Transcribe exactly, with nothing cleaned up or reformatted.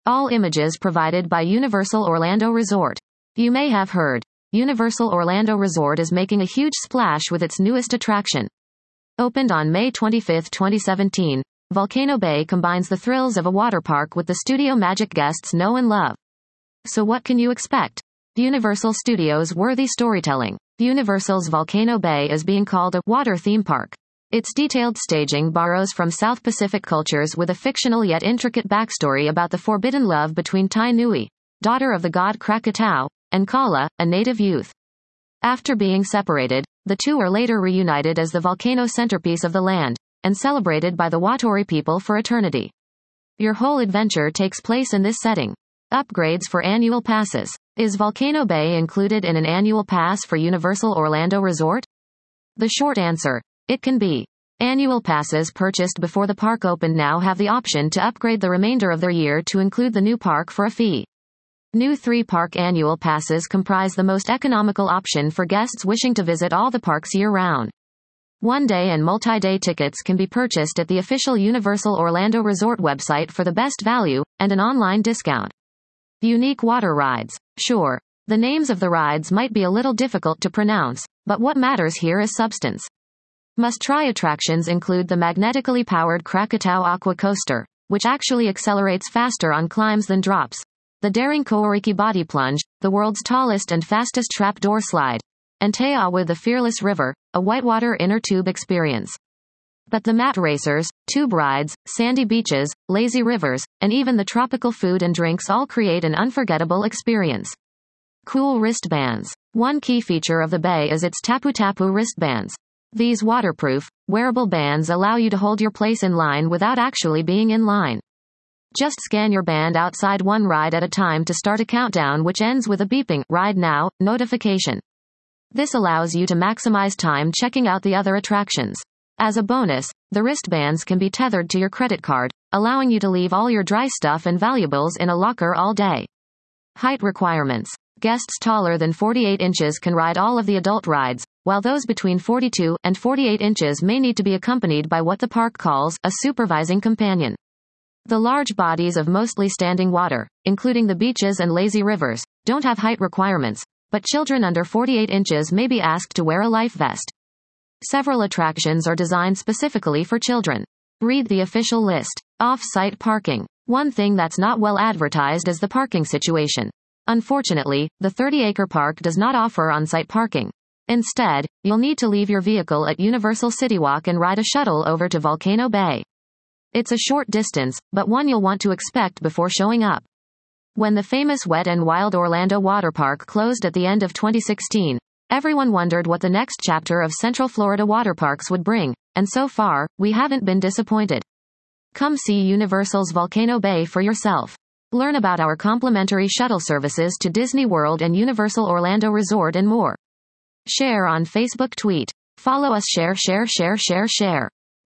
All images provided by Universal Orlando Resort. You may have heard. Universal Orlando Resort is making a huge splash with its newest attraction. Opened on May twenty-fifth, twenty seventeen, Volcano Bay combines the thrills of a water park with the studio magic guests know and love. So what can you expect? Universal Studios worthy storytelling. Universal's Volcano Bay is being called a water theme park. Its detailed staging borrows from South Pacific cultures with a fictional yet intricate backstory about the forbidden love between Tai Nui, daughter of the god Krakatau, and Kala, a native youth. After being separated, the two are later reunited as the volcano centerpiece of the land, and celebrated by the Watori people for eternity. Your whole adventure takes place in this setting. Upgrades for annual passes. Is Volcano Bay included in an annual pass for Universal Orlando Resort? The short answer: it can be. Annual passes purchased before the park opened now have the option to upgrade the remainder of their year to include the new park for a fee. New three-park annual passes comprise the most economical option for guests wishing to visit all the parks year-round. One-day and multi-day tickets can be purchased at the official Universal Orlando Resort website for the best value, and an online discount. Unique water rides. Sure, the names of the rides might be a little difficult to pronounce, but what matters here is substance. Must-try attractions include the magnetically powered Krakatau Aqua Coaster, which actually accelerates faster on climbs than drops, the daring Koariki Body Plunge, the world's tallest and fastest trapdoor slide, and Teawa the Fearless River, a whitewater inner tube experience. But the mat racers, tube rides, sandy beaches, lazy rivers, and even the tropical food and drinks all create an unforgettable experience. Cool wristbands. One key feature of the bay is its Tapu Tapu wristbands. These waterproof, wearable bands allow you to hold your place in line without actually being in line. Just scan your band outside one ride at a time to start a countdown which ends with a beeping "Ride Now" notification. This allows you to maximize time checking out the other attractions. As a bonus, the wristbands can be tethered to your credit card, allowing you to leave all your dry stuff and valuables in a locker all day. Height requirements. Guests taller than forty-eight inches can ride all of the adult rides, while those between forty-two and forty-eight inches may need to be accompanied by what the park calls a supervising companion. The large bodies of mostly standing water, including the beaches and lazy rivers, don't have height requirements, but children under forty-eight inches may be asked to wear a life vest. Several attractions are designed specifically for children. Read the official list. Off-site parking. One thing that's not well advertised is the parking situation. Unfortunately, the thirty-acre park does not offer on-site parking. Instead, you'll need to leave your vehicle at Universal CityWalk and ride a shuttle over to Volcano Bay. It's a short distance, but one you'll want to expect before showing up. When the famous Wet n Wild Orlando Water Park closed at the end of twenty sixteen, everyone wondered what the next chapter of Central Florida water parks would bring, and so far, we haven't been disappointed. Come see Universal's Volcano Bay for yourself. Learn about our complimentary shuttle services to Disney World and Universal Orlando Resort and more. Share on Facebook, tweet. Follow us, share, share, share, share, share.